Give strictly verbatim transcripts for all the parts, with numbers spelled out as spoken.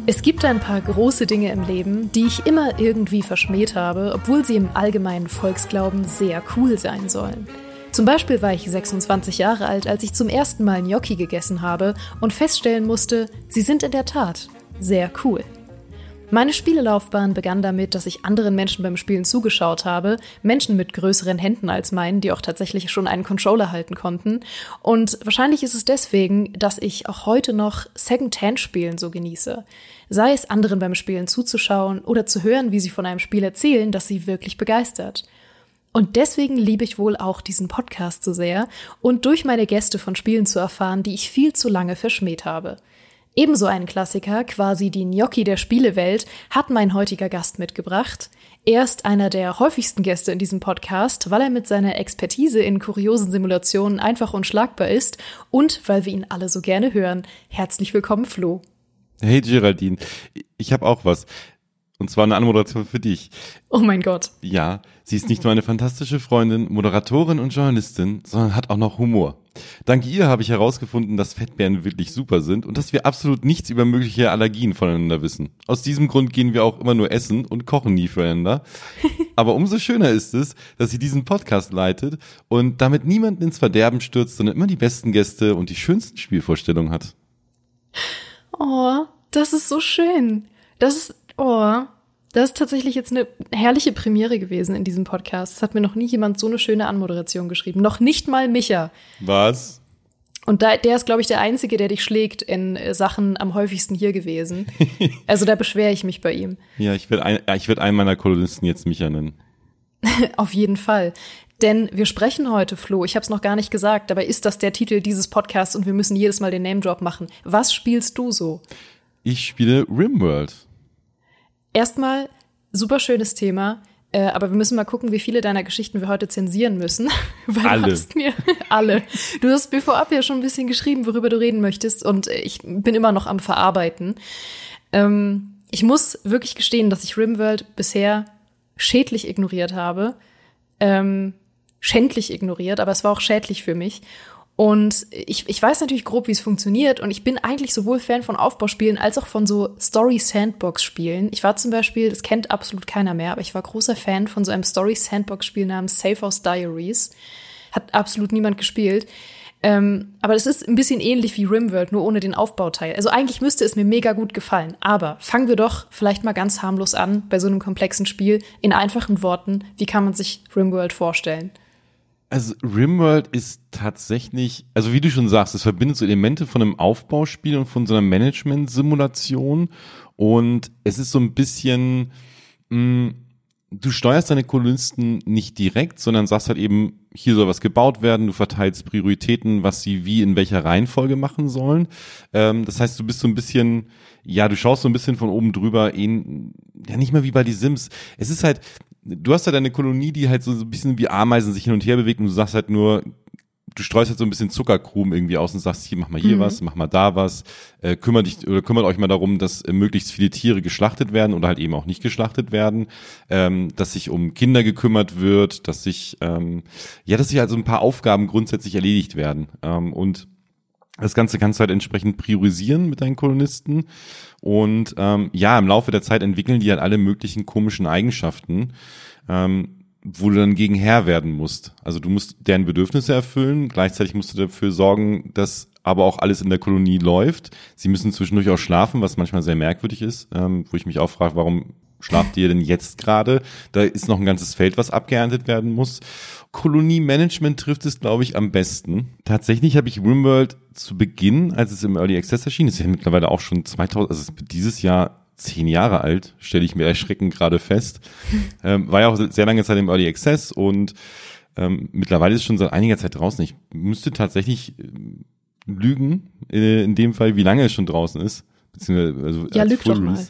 Es gibt ein paar große Dinge im Leben, die ich immer irgendwie verschmäht habe, obwohl sie im allgemeinen Volksglauben sehr cool sein sollen. Zum Beispiel war ich sechsundzwanzig Jahre alt, als ich zum ersten Mal Gnocchi gegessen habe und feststellen musste, sie sind in der Tat sehr cool. Meine Spielelaufbahn begann damit, dass ich anderen Menschen beim Spielen zugeschaut habe, Menschen mit größeren Händen als meinen, die auch tatsächlich schon einen Controller halten konnten. Und wahrscheinlich ist es deswegen, dass ich auch heute noch Second-Hand-Spielen so genieße. Sei es anderen beim Spielen zuzuschauen oder zu hören, wie sie von einem Spiel erzählen, das sie wirklich begeistert. Und deswegen liebe ich wohl auch diesen Podcast so sehr und durch meine Gäste von Spielen zu erfahren, die ich viel zu lange verschmäht habe. Ebenso einen Klassiker, quasi die Gnocchi der Spielewelt, hat mein heutiger Gast mitgebracht. Er ist einer der häufigsten Gäste in diesem Podcast, weil er mit seiner Expertise in kuriosen Simulationen einfach unschlagbar ist und weil wir ihn alle so gerne hören. Herzlich willkommen, Flo. Hey Geraldine, ich habe auch was. Und zwar eine Anmoderation für dich. Oh mein Gott. Ja, sie ist nicht nur eine fantastische Freundin, Moderatorin und Journalistin, sondern hat auch noch Humor. Dank ihr habe ich herausgefunden, dass Fettbären wirklich super sind und dass wir absolut nichts über mögliche Allergien voneinander wissen. Aus diesem Grund gehen wir auch immer nur essen und kochen nie füreinander. Aber umso schöner ist es, dass sie diesen Podcast leitet und damit niemanden ins Verderben stürzt, sondern immer die besten Gäste und die schönsten Spielvorstellungen hat. Oh, das ist so schön. Das ist, oh, das ist tatsächlich jetzt eine herrliche Premiere gewesen in diesem Podcast. Es hat mir noch nie jemand so eine schöne Anmoderation geschrieben. Noch nicht mal Micha. Was? Und da, der ist, glaube ich, der Einzige, der dich schlägt in äh, Sachen am häufigsten hier gewesen. Also da beschwere ich mich bei ihm. Ja, ich werde ein, ich werd einen meiner Kolonisten jetzt Micha nennen. Auf jeden Fall. Denn wir sprechen heute, Flo, ich habe es noch gar nicht gesagt, dabei ist das der Titel dieses Podcasts und wir müssen jedes Mal den Name-Drop machen. Was spielst du so? Ich spiele RimWorld. Erstmal, super schönes Thema, äh, aber wir müssen mal gucken, wie viele deiner Geschichten wir heute zensieren müssen. Weil alle. Du hast mir, alle. Du hast mir vorab ja schon ein bisschen geschrieben, worüber du reden möchtest und ich bin immer noch am Verarbeiten. Ähm, ich muss wirklich gestehen, dass ich RimWorld bisher schädlich ignoriert habe. Ähm, schändlich ignoriert, aber es war auch schädlich für mich. Und ich, ich weiß natürlich grob, wie es funktioniert und ich bin eigentlich sowohl Fan von Aufbauspielen als auch von so Story-Sandbox-Spielen. Ich war zum Beispiel, das kennt absolut keiner mehr, aber ich war großer Fan von so einem Story-Sandbox-Spiel namens Safe House Diaries. Hat absolut niemand gespielt. Ähm, aber das ist ein bisschen ähnlich wie RimWorld, nur ohne den Aufbauteil. Also eigentlich müsste es mir mega gut gefallen. Aber fangen wir doch vielleicht mal ganz harmlos an bei so einem komplexen Spiel. In einfachen Worten, wie kann man sich RimWorld vorstellen? Also RimWorld ist tatsächlich, also wie du schon sagst, es verbindet so Elemente von einem Aufbauspiel und von so einer Management-Simulation und es ist so ein bisschen, mh, du steuerst deine Kolonisten nicht direkt, sondern sagst halt eben, hier soll was gebaut werden, du verteilst Prioritäten, was sie wie in welcher Reihenfolge machen sollen. Ähm, das heißt, du bist so ein bisschen, ja, du schaust so ein bisschen von oben drüber, in, ja nicht mal wie bei die Sims. Es ist halt, du hast halt eine Kolonie, die halt so ein bisschen wie Ameisen sich hin und her bewegt und du sagst halt nur, du streust halt so ein bisschen Zuckerkrumen irgendwie aus und sagst, hier, mach mal hier mhm. was, mach mal da was, äh, kümmert dich oder kümmert euch mal darum, dass äh, möglichst viele Tiere geschlachtet werden oder halt eben auch nicht geschlachtet werden, ähm, dass sich um Kinder gekümmert wird, dass sich, ähm, ja, dass sich halt so ein paar Aufgaben grundsätzlich erledigt werden, ähm, und das Ganze kannst du halt entsprechend priorisieren mit deinen Kolonisten und ähm, ja, im Laufe der Zeit entwickeln die halt alle möglichen komischen Eigenschaften, ähm, wo du dann gegen Herr werden musst. Also du musst deren Bedürfnisse erfüllen, gleichzeitig musst du dafür sorgen, dass aber auch alles in der Kolonie läuft. Sie müssen zwischendurch auch schlafen, was manchmal sehr merkwürdig ist, ähm, wo ich mich auch frage, warum schlaft ihr denn jetzt gerade? Da ist noch ein ganzes Feld, was abgeerntet werden muss. Kolonie-Management trifft es, glaube ich, am besten. Tatsächlich habe ich RimWorld zu Beginn, als es im Early Access erschien, ist ja mittlerweile auch schon zweitausend, also dieses Jahr zehn Jahre alt, stelle ich mir erschreckend gerade fest. Ähm, war ja auch sehr lange Zeit im Early Access und ähm, mittlerweile ist es schon seit einiger Zeit draußen. Ich müsste tatsächlich äh, lügen, äh, in dem Fall, wie lange es schon draußen ist. Beziehungsweise, also ja, lüg doch mal.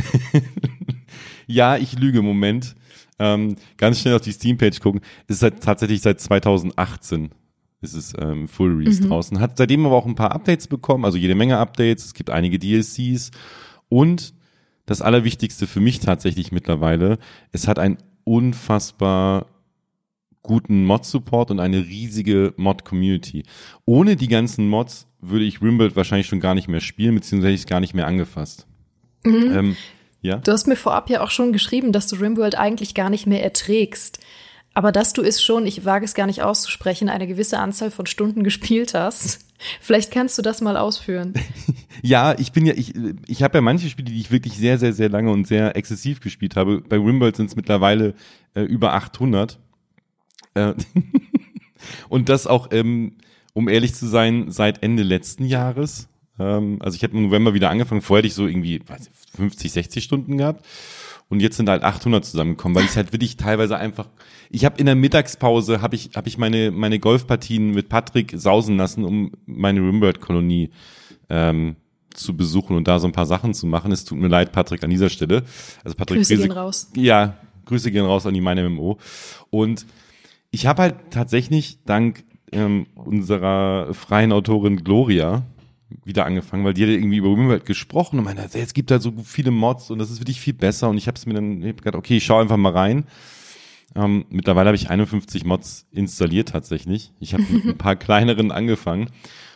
Ja, ich lüge im Moment. Ähm, ganz schnell auf die Steam-Page gucken. Es ist halt tatsächlich seit zweitausendachtzehn ist es ähm, Full Release mhm. draußen. Hat seitdem aber auch ein paar Updates bekommen, also jede Menge Updates. Es gibt einige D L Cs und das Allerwichtigste für mich tatsächlich mittlerweile, es hat einen unfassbar guten Mod-Support und eine riesige Mod-Community. Ohne die ganzen Mods würde ich RimWorld wahrscheinlich schon gar nicht mehr spielen, beziehungsweise hätte ich es gar nicht mehr angefasst. Mhm. Ähm, ja? Du hast mir vorab ja auch schon geschrieben, dass du RimWorld eigentlich gar nicht mehr erträgst. Aber dass du es schon, ich wage es gar nicht auszusprechen, eine gewisse Anzahl von Stunden gespielt hast. Vielleicht kannst du das mal ausführen. Ja, ich bin ja, ich, ich habe ja manche Spiele, die ich wirklich sehr, sehr, sehr lange und sehr exzessiv gespielt habe. Bei RimWorld sind es mittlerweile äh, über achthundert. Äh, und das auch, ähm, um ehrlich zu sein, seit Ende letzten Jahres. Ähm, also ich habe im November wieder angefangen. Vorher hätte ich so irgendwie weiß ich, fünfzig, sechzig Stunden gehabt. Und jetzt sind halt achthundert zusammengekommen, weil ich halt wirklich teilweise einfach, ich habe in der Mittagspause, habe ich habe ich meine meine Golfpartien mit Patrick sausen lassen, um meine RimWorld-Kolonie ähm, zu besuchen und da so ein paar Sachen zu machen. Es tut mir leid, Patrick, an dieser Stelle. Also Patrick Grüße Friese, gehen raus. Ja, Grüße gehen raus an die meine M M O. Und ich habe halt tatsächlich dank ähm, unserer freien Autorin Gloria wieder angefangen, weil die hat irgendwie über RimWorld gesprochen und meinte, jetzt gibt da so viele Mods und das ist wirklich viel besser und ich habe es mir dann ich hab gedacht, okay, ich schaue einfach mal rein. Ähm, mittlerweile habe ich einundfünfzig Mods installiert tatsächlich. Ich habe mit ein paar kleineren angefangen.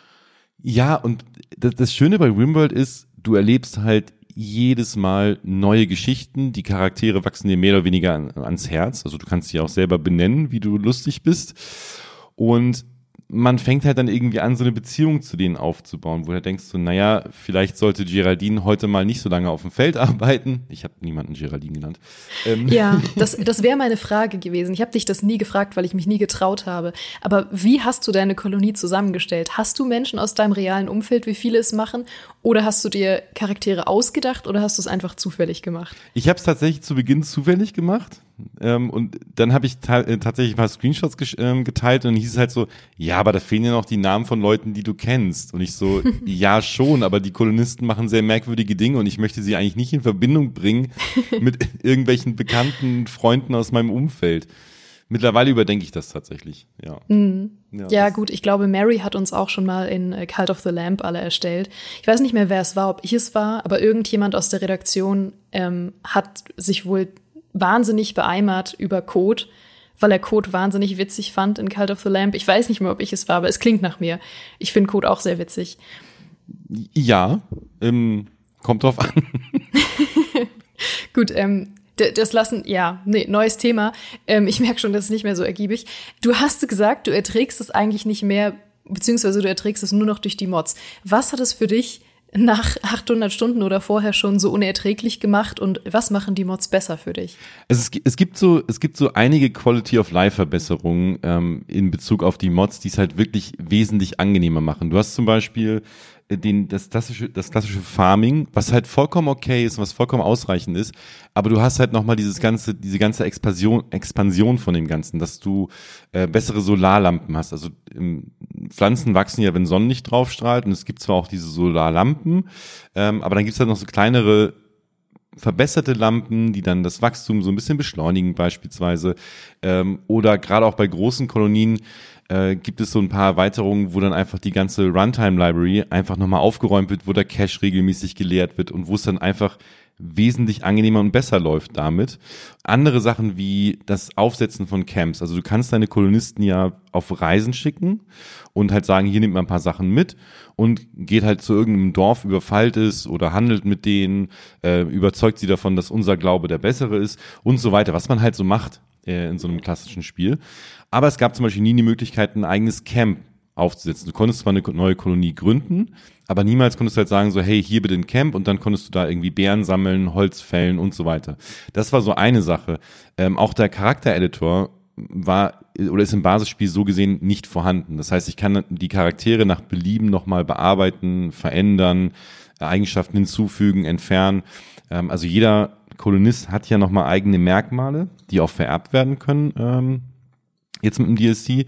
Ja, und das, das Schöne bei RimWorld ist, du erlebst halt jedes Mal neue Geschichten, die Charaktere wachsen dir mehr oder weniger an, ans Herz, also du kannst sie auch selber benennen, wie du lustig bist und man fängt halt dann irgendwie an, so eine Beziehung zu denen aufzubauen, wo du denkst so, naja, vielleicht sollte Geraldine heute mal nicht so lange auf dem Feld arbeiten. Ich habe niemanden Geraldine genannt. Ähm. Ja, das, das wäre meine Frage gewesen. Ich habe dich das nie gefragt, weil ich mich nie getraut habe. Aber wie hast du deine Kolonie zusammengestellt? Hast du Menschen aus deinem realen Umfeld, wie viele es machen? Oder hast du dir Charaktere ausgedacht oder hast du es einfach zufällig gemacht? Ich habe es tatsächlich zu Beginn zufällig gemacht. Ähm, und dann habe ich ta- äh, tatsächlich ein paar Screenshots gesch- ähm, geteilt und dann hieß es halt so, ja, aber da fehlen ja noch die Namen von Leuten, die du kennst. Und ich so, ja schon, aber die Kolonisten machen sehr merkwürdige Dinge und ich möchte sie eigentlich nicht in Verbindung bringen mit irgendwelchen bekannten Freunden aus meinem Umfeld. Mittlerweile überdenke ich das tatsächlich, ja. Mhm. Ja, ja das- gut, ich glaube, Mary hat uns auch schon mal in äh, Cult of the Lamp alle erstellt. Ich weiß nicht mehr, wer es war, ob ich es war, aber irgendjemand aus der Redaktion ähm, hat sich wohl wahnsinnig beeimert über Code, weil er Code wahnsinnig witzig fand in Cult of the Lamp. Ich weiß nicht mehr, ob ich es war, aber es klingt nach mir. Ich finde Code auch sehr witzig. Ja, ähm, kommt drauf an. Gut, ähm, d- das lassen, ja, nee, neues Thema. Ähm, ich merke schon, das ist nicht mehr so ergiebig. Du hast gesagt, du erträgst es eigentlich nicht mehr, beziehungsweise du erträgst es nur noch durch die Mods. Was hat es für dich nach achthundert Stunden oder vorher schon so unerträglich gemacht und was machen die Mods besser für dich? Also es, gi- es gibt so, es gibt so einige Quality of Life Verbesserungen ähm, in Bezug auf die Mods, die es halt wirklich wesentlich angenehmer machen. Du hast zum Beispiel äh, den, das klassische, das klassische Farming, was halt vollkommen okay ist und was vollkommen ausreichend ist, aber du hast halt nochmal dieses ganze, diese ganze Expansion, Expansion von dem Ganzen, dass du äh, bessere Solarlampen hast. Also ähm, Pflanzen wachsen ja, wenn Sonnenlicht drauf strahlt und es gibt zwar auch diese Solarlampen, ähm, aber dann gibt's halt noch so kleinere verbesserte Lampen, die dann das Wachstum so ein bisschen beschleunigen beispielsweise. Ähm, oder gerade auch bei großen Kolonien äh, gibt es so ein paar Erweiterungen, wo dann einfach die ganze Runtime-Library einfach nochmal aufgeräumt wird, wo der Cache regelmäßig geleert wird und wo es dann einfach wesentlich angenehmer und besser läuft damit. Andere Sachen wie das Aufsetzen von Camps. Also du kannst deine Kolonisten ja auf Reisen schicken und halt sagen, hier nimmt man ein paar Sachen mit und geht halt zu irgendeinem Dorf, überfallt es oder handelt mit denen, äh, überzeugt sie davon, dass unser Glaube der bessere ist und so weiter, was man halt so macht äh, in so einem klassischen Spiel. Aber es gab zum Beispiel nie die Möglichkeit, ein eigenes Camp aufzusetzen. Du konntest zwar eine neue Kolonie gründen, aber niemals konntest du halt sagen, so, hey, hier bitte ein Camp und dann konntest du da irgendwie Beeren sammeln, Holz fällen und so weiter. Das war so eine Sache. Ähm, auch der Charaktereditor war oder ist im Basisspiel so gesehen nicht vorhanden. Das heißt, ich kann die Charaktere nach Belieben nochmal bearbeiten, verändern, Eigenschaften hinzufügen, entfernen. Ähm, also jeder Kolonist hat ja nochmal eigene Merkmale, die auch vererbt werden können, ähm, jetzt mit dem D L C.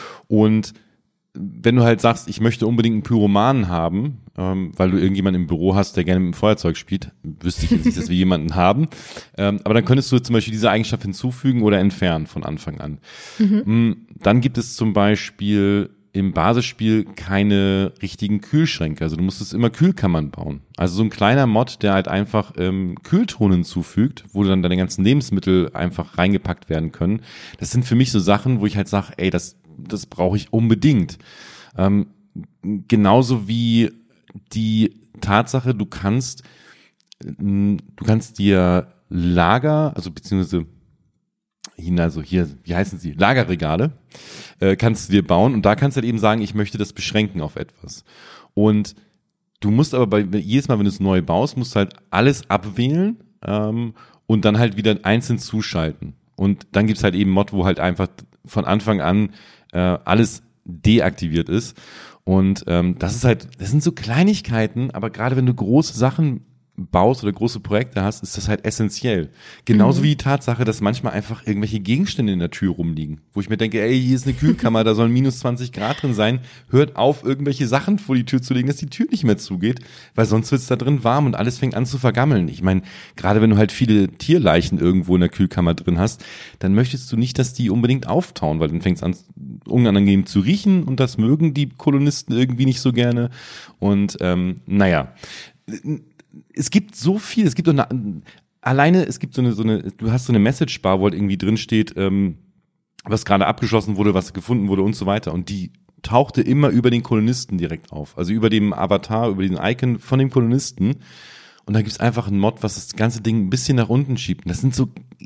Und wenn du halt sagst, ich möchte unbedingt einen Pyromanen haben, ähm, weil du irgendjemanden im Büro hast, der gerne mit dem Feuerzeug spielt, wüsste ich jetzt nicht, dass wir jemanden haben, ähm, aber dann könntest du zum Beispiel diese Eigenschaft hinzufügen oder entfernen von Anfang an. Mhm. Dann gibt es zum Beispiel im Basisspiel keine richtigen Kühlschränke, also du musstest immer Kühlkammern bauen. Also so ein kleiner Mod, der halt einfach ähm, Kühltruhen hinzufügt, wo dann deine ganzen Lebensmittel einfach reingepackt werden können. Das sind für mich so Sachen, wo ich halt sage, ey, das das brauche ich unbedingt. Ähm, genauso wie die Tatsache, du kannst du kannst dir Lager, also beziehungsweise also hier, wie heißen sie, Lagerregale, äh, kannst du dir bauen und da kannst du halt eben sagen, ich möchte das beschränken auf etwas. Und du musst aber bei jedes Mal, wenn du es neu baust, musst du halt alles abwählen ähm, und dann halt wieder einzeln zuschalten. Und dann gibt's halt eben Mod, wo halt einfach von Anfang an äh, alles deaktiviert ist. Und ähm, das ist halt, das sind so Kleinigkeiten, aber gerade wenn du große Sachen baust oder große Projekte hast, ist das halt essentiell. Genauso mhm. wie die Tatsache, dass manchmal einfach irgendwelche Gegenstände in der Tür rumliegen, wo ich mir denke, ey, hier ist eine Kühlkammer, da sollen minus zwanzig Grad drin sein, hört auf, irgendwelche Sachen vor die Tür zu legen, dass die Tür nicht mehr zugeht, weil sonst wird's da drin warm und alles fängt an zu vergammeln. Ich meine, gerade wenn du halt viele Tierleichen irgendwo in der Kühlkammer drin hast, dann möchtest du nicht, dass die unbedingt auftauen, weil dann fängt's an, unangenehm zu riechen und das mögen die Kolonisten irgendwie nicht so gerne. Und ähm, naja, es gibt so viel, es gibt so eine, alleine, es gibt so eine, so eine, du hast so eine Message-Bar, wo halt irgendwie drin steht, ähm, was gerade abgeschlossen wurde, was gefunden wurde und so weiter. Und die tauchte immer über den Kolonisten direkt auf. Also über dem Avatar, über den Icon von dem Kolonisten. Und da gibt's einfach einen Mod, was das ganze Ding ein bisschen nach unten schiebt. Und das sind so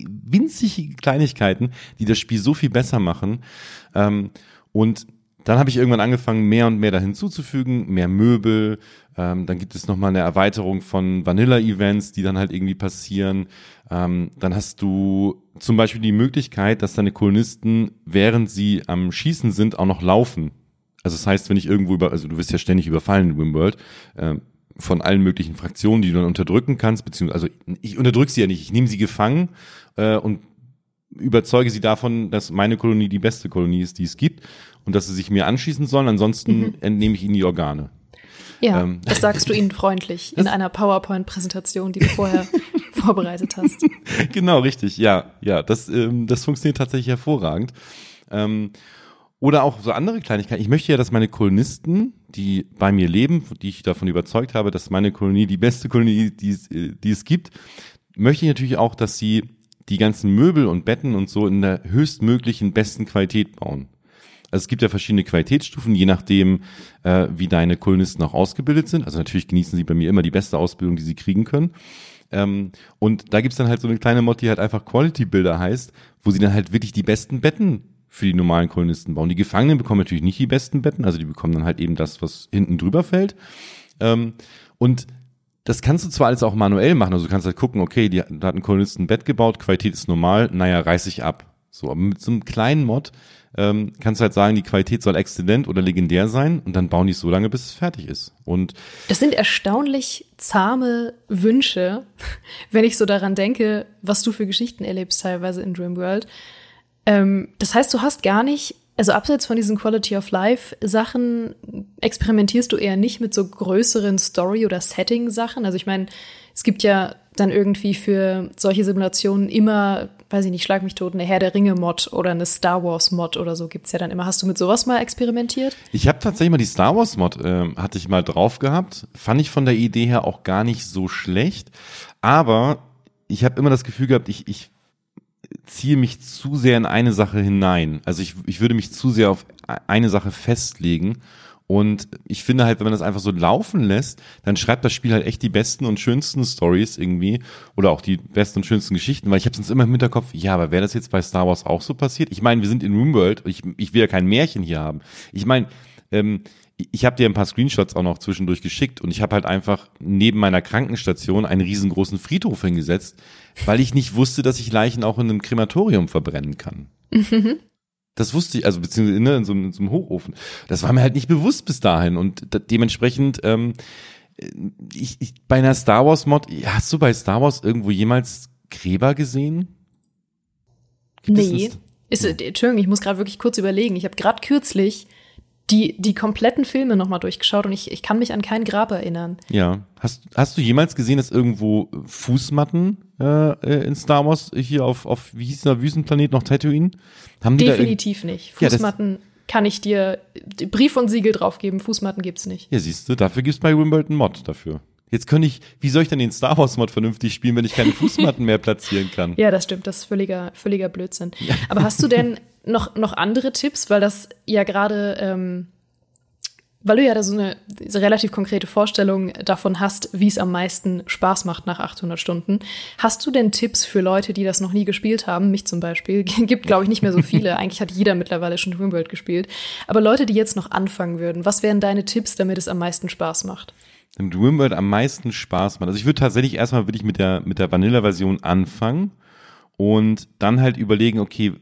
winzige Kleinigkeiten, die das Spiel so viel besser machen. Ähm, und dann habe ich irgendwann angefangen, mehr und mehr da hinzuzufügen, mehr Möbel. Ähm, dann gibt es nochmal eine Erweiterung von Vanilla-Events, die dann halt irgendwie passieren. Ähm, dann hast du zum Beispiel die Möglichkeit, dass deine Kolonisten, während sie am Schießen sind, auch noch laufen. Also das heißt, wenn ich irgendwo über, also du wirst ja ständig überfallen in Rimworld, äh, von allen möglichen Fraktionen, die du dann unterdrücken kannst, beziehungsweise, also ich unterdrücke sie ja nicht, ich nehme sie gefangen äh, und überzeuge sie davon, dass meine Kolonie die beste Kolonie ist, die es gibt und dass sie sich mir anschließen sollen, ansonsten mhm. entnehme ich ihnen die Organe. Ja, ähm. das sagst du ihnen freundlich in einer PowerPoint-Präsentation, die du vorher vorbereitet hast. Genau, richtig, ja, ja, das, ähm, das funktioniert tatsächlich hervorragend. Ähm, oder auch so andere Kleinigkeiten. Ich möchte ja, dass meine Kolonisten, die bei mir leben, die ich davon überzeugt habe, dass meine Kolonie die beste Kolonie, die es, die es gibt, möchte ich natürlich auch, dass sie die ganzen Möbel und Betten und so in der höchstmöglichen besten Qualität bauen. Also es gibt ja verschiedene Qualitätsstufen, je nachdem, äh, wie deine Kolonisten auch ausgebildet sind. Also natürlich genießen sie bei mir immer die beste Ausbildung, die sie kriegen können. Ähm, und da gibt's dann halt so eine kleine Mod, die halt einfach Quality Builder heißt, wo sie dann halt wirklich die besten Betten für die normalen Kolonisten bauen. Die Gefangenen bekommen natürlich nicht die besten Betten, also die bekommen dann halt eben das, was hinten drüber fällt. Ähm, und das kannst du zwar alles auch manuell machen, also du kannst halt gucken, okay, die, da hat ein Kolonist ein Bett gebaut, Qualität ist normal, naja, reiß ich ab. So, aber mit so einem kleinen Mod ähm, kannst du halt sagen, die Qualität soll exzellent oder legendär sein und dann bauen die es so lange, bis es fertig ist. Und das sind erstaunlich zahme Wünsche, wenn ich so daran denke, was du für Geschichten erlebst teilweise in Rimworld. Ähm, das heißt, du hast gar nicht, also abseits von diesen Quality-of-Life-Sachen experimentierst du eher nicht mit so größeren Story- oder Setting-Sachen. Also ich meine, es gibt ja dann irgendwie für solche Simulationen immer, weiß ich nicht, schlag mich tot, eine Herr der Ringe-Mod oder eine Star Wars-Mod oder so gibt's ja dann immer. Hast du mit sowas mal experimentiert? Ich habe tatsächlich mal die Star Wars-Mod, äh, hatte ich mal drauf gehabt. Fand ich von der Idee her auch gar nicht so schlecht. Aber ich habe immer das Gefühl gehabt, ich, ich ziehe mich zu sehr in eine Sache hinein. Also ich, ich würde mich zu sehr auf eine Sache festlegen. Und ich finde halt, wenn man das einfach so laufen lässt, dann schreibt das Spiel halt echt die besten und schönsten Stories irgendwie oder auch die besten und schönsten Geschichten, weil ich habe sonst immer im Hinterkopf, ja, aber wäre das jetzt bei Star Wars auch so passiert? Ich meine, wir sind in Rimworld, ich, ich will ja kein Märchen hier haben. Ich meine, ähm, ich habe dir ein paar Screenshots auch noch zwischendurch geschickt und ich habe halt einfach neben meiner Krankenstation einen riesengroßen Friedhof hingesetzt, weil ich nicht wusste, dass ich Leichen auch in einem Krematorium verbrennen kann. Mhm. Das wusste ich, also beziehungsweise ne, in, so, in so einem Hochofen. Das war mir halt nicht bewusst bis dahin und da, dementsprechend ähm, ich, ich, bei einer Star Wars Mod, hast du bei Star Wars irgendwo jemals Gräber gesehen? Gibt nee. Ist, Entschuldigung, ich muss gerade wirklich kurz überlegen. Ich habe gerade kürzlich die die kompletten Filme nochmal durchgeschaut und ich, ich kann mich an kein Grab erinnern. Ja. Hast, hast du jemals gesehen, dass irgendwo Fußmatten äh, in Star Wars hier auf, auf wie hieß der Wüstenplanet noch, Tatooine? Haben die Definitiv da nicht. Fußmatten ja, kann ich dir Brief und Siegel drauf geben, Fußmatten gibt's nicht. Ja, siehst du, dafür gibt's bei Rimworld einen Mod dafür. Jetzt könnte ich, wie soll ich denn den Star Wars Mod vernünftig spielen, wenn ich keine Fußmatten mehr platzieren kann? Ja, das stimmt, das ist völliger, völliger Blödsinn. Ja. Aber hast du denn noch, noch andere Tipps, weil das ja gerade ähm, Weil du ja da so eine, so relativ konkrete Vorstellung davon hast, wie es am meisten Spaß macht nach achthundert Stunden. Hast du denn Tipps für Leute, die das noch nie gespielt haben? Mich zum Beispiel. Gibt, glaube ich, nicht mehr so viele. Eigentlich hat jeder mittlerweile schon RimWorld gespielt. Aber Leute, die jetzt noch anfangen würden, was wären deine Tipps, damit es am meisten Spaß macht? Damit RimWorld am meisten Spaß macht. Also ich würde tatsächlich erstmal wirklich mit der, mit der Vanilla-Version anfangen und dann halt überlegen, okay,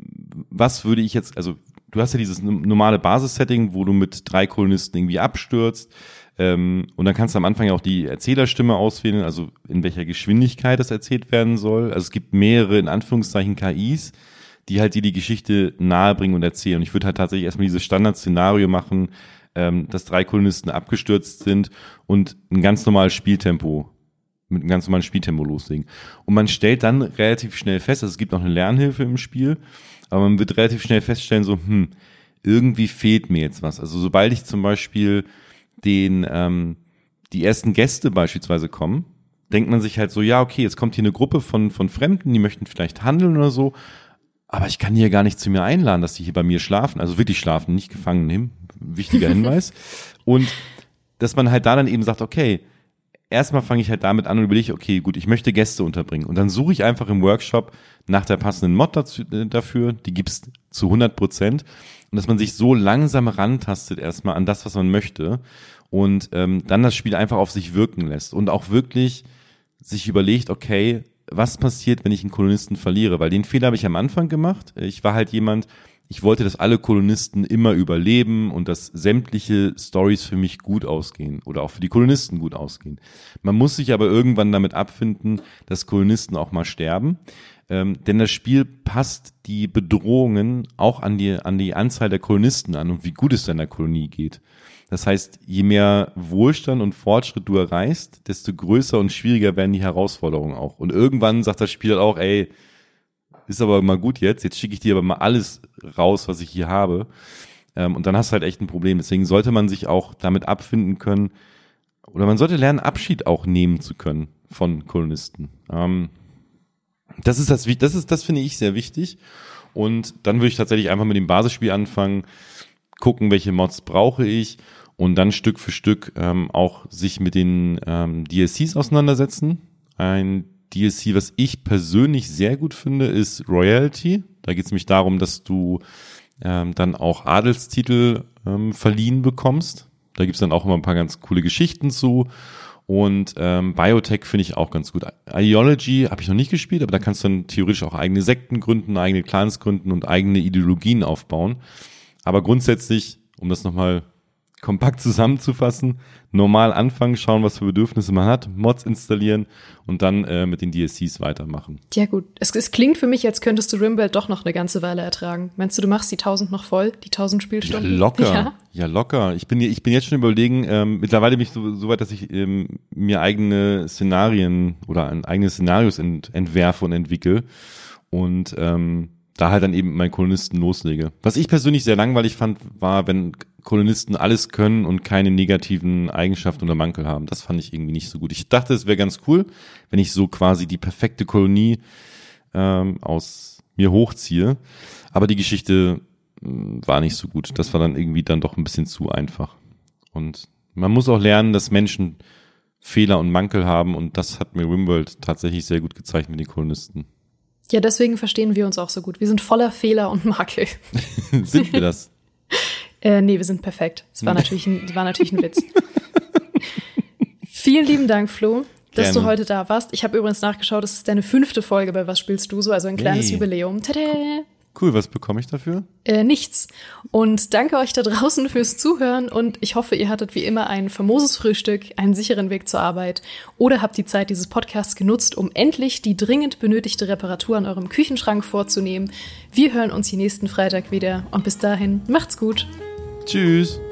was würde ich jetzt, also du hast ja dieses normale Basis-Setting, wo du mit drei Kolonisten irgendwie abstürzt. Ähm, und dann kannst du am Anfang ja auch die Erzählerstimme auswählen, also in welcher Geschwindigkeit das erzählt werden soll. Also es gibt mehrere, in Anführungszeichen, K Is, die halt dir die Geschichte nahebringen und erzählen. Und ich würde halt tatsächlich erstmal dieses Standard-Szenario machen, ähm, dass drei Kolonisten abgestürzt sind und ein ganz normales Spieltempo, mit einem ganz normalen Spieltempo loslegen. Und man stellt dann relativ schnell fest, also es gibt noch eine Lernhilfe im Spiel, aber man wird relativ schnell feststellen, so, hm, irgendwie fehlt mir jetzt was. Also sobald ich zum Beispiel den, ähm, die ersten Gäste beispielsweise kommen, denkt man sich halt so, ja, okay, jetzt kommt hier eine Gruppe von, von Fremden, die möchten vielleicht handeln oder so, aber ich kann die ja gar nicht zu mir einladen, dass die hier bei mir schlafen, also wirklich schlafen, nicht gefangen nehmen, wichtiger Hinweis. Und dass man halt da dann eben sagt, okay, erstmal fange ich halt damit an und überlege, okay, gut, ich möchte Gäste unterbringen. Und dann suche ich einfach im Workshop nach der passenden Mod dazu, äh, dafür, die gibt's zu hundert Prozent. Und dass man sich so langsam rantastet erstmal an das, was man möchte. Und ähm, dann das Spiel einfach auf sich wirken lässt. Und auch wirklich sich überlegt, okay, was passiert, wenn ich einen Kolonisten verliere? Weil den Fehler habe ich am Anfang gemacht. Ich war halt jemand, ich wollte, dass alle Kolonisten immer überleben und dass sämtliche Stories für mich gut ausgehen oder auch für die Kolonisten gut ausgehen. Man muss sich aber irgendwann damit abfinden, dass Kolonisten auch mal sterben, ähm, denn das Spiel passt die Bedrohungen auch an die, an die Anzahl der Kolonisten an und wie gut es in der Kolonie geht. Das heißt, je mehr Wohlstand und Fortschritt du erreichst, desto größer und schwieriger werden die Herausforderungen auch. Und irgendwann sagt das Spiel auch, ey, ist aber mal gut jetzt, jetzt schicke ich dir aber mal alles raus, was ich hier habe. Ähm, und dann hast du halt echt ein Problem. Deswegen sollte man sich auch damit abfinden können, oder man sollte lernen, Abschied auch nehmen zu können von Kolonisten. Ähm, das ist das, das ist, das finde ich sehr wichtig. Und dann würde ich tatsächlich einfach mit dem Basisspiel anfangen, gucken, welche Mods brauche ich und dann Stück für Stück ähm, auch sich mit den ähm, D L Cs auseinandersetzen. Ein D L C, was ich persönlich sehr gut finde, ist Royalty. Da geht es nämlich darum, dass du ähm, dann auch Adelstitel ähm, verliehen bekommst. Da gibt es dann auch immer ein paar ganz coole Geschichten zu. Und ähm, Biotech finde ich auch ganz gut. Ideology habe ich noch nicht gespielt, aber da kannst du dann theoretisch auch eigene Sekten gründen, eigene Clans gründen und eigene Ideologien aufbauen. Aber grundsätzlich, um das nochmal kompakt zusammenzufassen, normal anfangen, schauen, was für Bedürfnisse man hat, Mods installieren und dann äh, mit den D L Cs weitermachen. Ja gut, es, es klingt für mich, als könntest du RimWorld doch noch eine ganze Weile ertragen. Meinst du, du machst die tausend noch voll, die tausend Spielstunden? Ja, locker, ja, ja locker. Ich bin, ich bin jetzt schon überlegen, ähm, mittlerweile bin ich so, so weit, dass ich ähm, mir eigene Szenarien oder ein, eigene Szenarios ent, entwerfe und entwickle und ähm, da halt dann eben mit meinen Kolonisten loslege. Was ich persönlich sehr langweilig fand, war, wenn Kolonisten alles können und keine negativen Eigenschaften oder Mankel haben. Das fand ich irgendwie nicht so gut. Ich dachte, es wäre ganz cool, wenn ich so quasi die perfekte Kolonie ähm, aus mir hochziehe. Aber die Geschichte mh, war nicht so gut. Das war dann irgendwie dann doch ein bisschen zu einfach. Und man muss auch lernen, dass Menschen Fehler und Mankel haben und das hat mir RimWorld tatsächlich sehr gut gezeigt mit den Kolonisten. Ja, deswegen verstehen wir uns auch so gut. Wir sind voller Fehler und Makel. Sind wir das? äh, nee, wir sind perfekt. Das war natürlich ein, das war natürlich ein Witz. Vielen lieben Dank, Flo, dass Gerne. du heute da warst. Ich habe übrigens nachgeschaut, das ist deine fünfte Folge bei Was spielst du so? Also ein kleines Hey. Jubiläum. Tada! Cool, was bekomme ich dafür? Äh, nichts. Und danke euch da draußen fürs Zuhören und ich hoffe, ihr hattet wie immer ein famoses Frühstück, einen sicheren Weg zur Arbeit oder habt die Zeit dieses Podcasts genutzt, um endlich die dringend benötigte Reparatur an eurem Küchenschrank vorzunehmen. Wir hören uns hier nächsten Freitag wieder und bis dahin macht's gut. Tschüss.